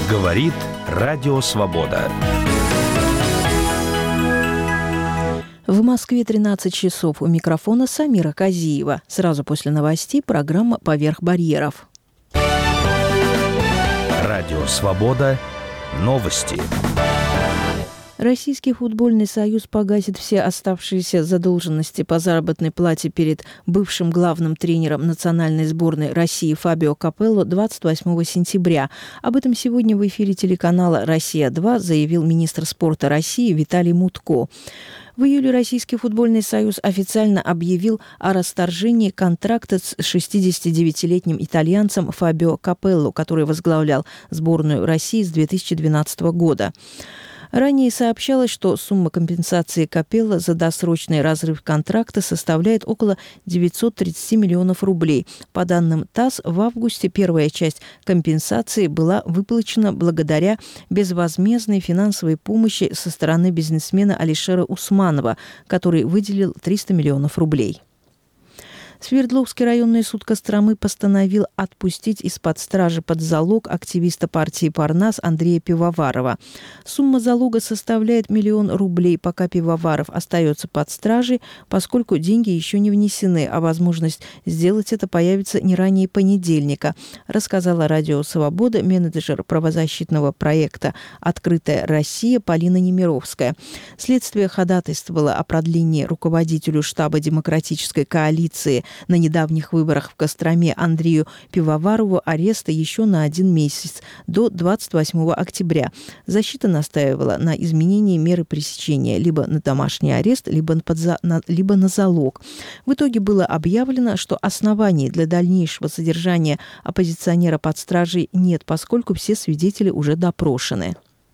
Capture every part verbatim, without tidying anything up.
Говорит Радио Свобода. В Москве тринадцать часов. У микрофона Самира Казиева. Сразу после новостей программа «Поверх барьеров». Радио Свобода. Новости. Российский футбольный союз погасит все оставшиеся задолженности по заработной плате перед бывшим главным тренером национальной сборной России Фабио Капелло двадцать восьмого сентября. Об этом сегодня в эфире телеканала «Россия-два» заявил министр спорта России Виталий Мутко. В июле Российский футбольный союз официально объявил о расторжении контракта с шестидесятидевятилетним итальянцем Фабио Капелло, который возглавлял сборную России с две тысячи двенадцатого года. Ранее сообщалось, что сумма компенсации Капелло за досрочный разрыв контракта составляет около девятьсот тридцать миллионов рублей. По данным ТАСС, в августе первая часть компенсации была выплачена благодаря безвозмездной финансовой помощи со стороны бизнесмена Алишера Усманова, который выделил триста миллионов рублей. Свердловский районный суд Костромы постановил отпустить из-под стражи под залог активиста партии «Парнас» Андрея Пивоварова. Сумма залога составляет миллион рублей, пока Пивоваров остается под стражей, поскольку деньги еще не внесены, а возможность сделать это появится не ранее понедельника, рассказала Радио Свобода менеджер правозащитного проекта «Открытая Россия» Полина Немировская. Следствие ходатайствовало о продлении руководителю штаба демократической коалиции на недавних выборах в Костроме Андрею Пивоварову ареста еще на один месяц, до двадцать восьмого октября. Защита настаивала на изменении меры пресечения либо на домашний арест, либо, под за... на... либо на залог. В итоге было объявлено, что оснований для дальнейшего содержания оппозиционера под стражей нет, поскольку все свидетели уже допрошены.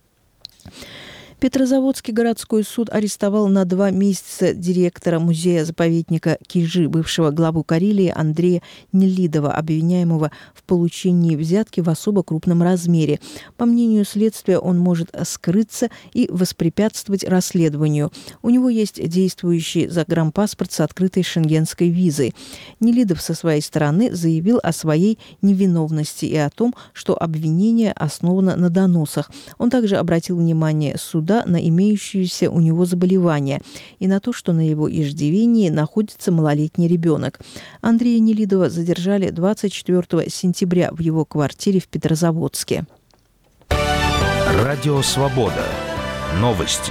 Петрозаводский городской суд арестовал на два месяца директора музея-заповедника Кижи, бывшего главу Карелии Андрея Нелидова, обвиняемого в получении взятки в особо крупном размере. По мнению следствия, он может скрыться и воспрепятствовать расследованию. У него есть действующий загранпаспорт с открытой шенгенской визой. Нелидов со своей стороны заявил о своей невиновности и о том, что обвинение основано на доносах. Он также обратил внимание суда на имеющиеся у него заболевания и на то, что на его иждивении находится малолетний ребенок. Андрея Нелидова задержали двадцать четвёртого сентября в его квартире в Петрозаводске. Радио Свобода. Новости.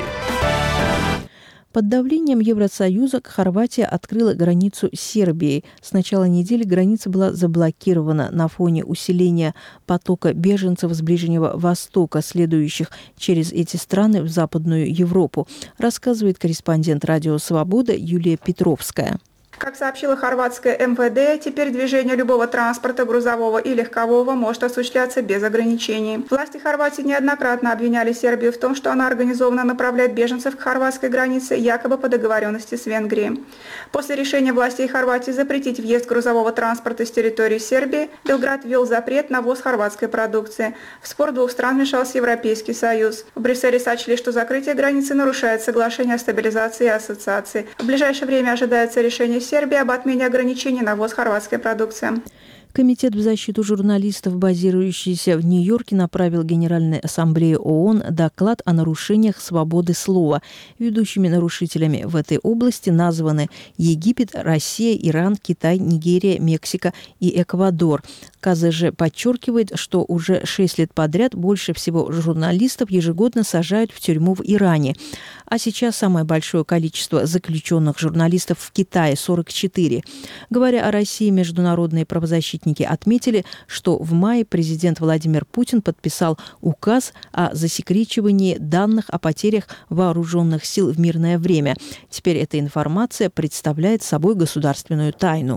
Под давлением Евросоюза Хорватия открыла границу с Сербией. С начала недели граница была заблокирована на фоне усиления потока беженцев с Ближнего Востока, следующих через эти страны в Западную Европу, рассказывает корреспондент Радио Свобода Юлия Петровская. Как сообщила хорватское эм вэ дэ, теперь движение любого транспорта, грузового и легкового, может осуществляться без ограничений. Власти Хорватии неоднократно обвиняли Сербию в том, что она организованно направляет беженцев к хорватской границе, якобы по договоренности с Венгрией. После решения властей Хорватии запретить въезд грузового транспорта с территории Сербии, Белград ввел запрет на ввоз хорватской продукции. В спор двух стран вмешался Европейский Союз. В Брюсселе сочли, что закрытие границы нарушает соглашение о стабилизации и ассоциации. В ближайшее время ожидается решение Сербии об отмене ограничений на ввоз хорватской продукции. Комитет в защиту журналистов, базирующийся в Нью-Йорке, направил Генеральной Ассамблее ООН доклад о нарушениях свободы слова. Ведущими нарушителями в этой области названы Египет, Россия, Иран, Китай, Нигерия, Мексика и Эквадор. ка зэ жэ подчеркивает, что уже шесть лет подряд больше всего журналистов ежегодно сажают в тюрьму в Иране. А сейчас самое большое количество заключенных журналистов в Китае – сорок четыре. Говоря о России, международные правозащитники отметили, что в мае президент Владимир Путин подписал указ о засекречивании данных о потерях вооруженных сил в мирное время. Теперь эта информация представляет собой государственную тайну.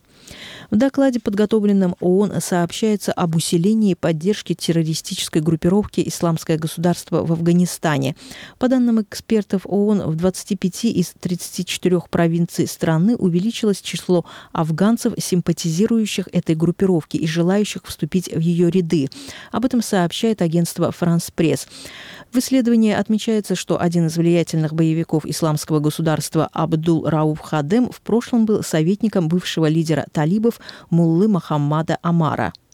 В докладе, подготовленном ООН, сообщается об усилении поддержки террористической группировки «Исламское государство» в Афганистане. По данным экспертов ООН, в двадцати пяти из тридцати четырёх провинций страны увеличилось число афганцев, симпатизирующих этой группировке и желающих вступить в ее ряды. Об этом сообщает агентство «Франс Пресс». В исследовании отмечается, что один из влиятельных боевиков «Исламского государства» Абдул-Рауф Хадем в прошлом был советником бывшего лидера талибов Муллы Мохаммада Омара.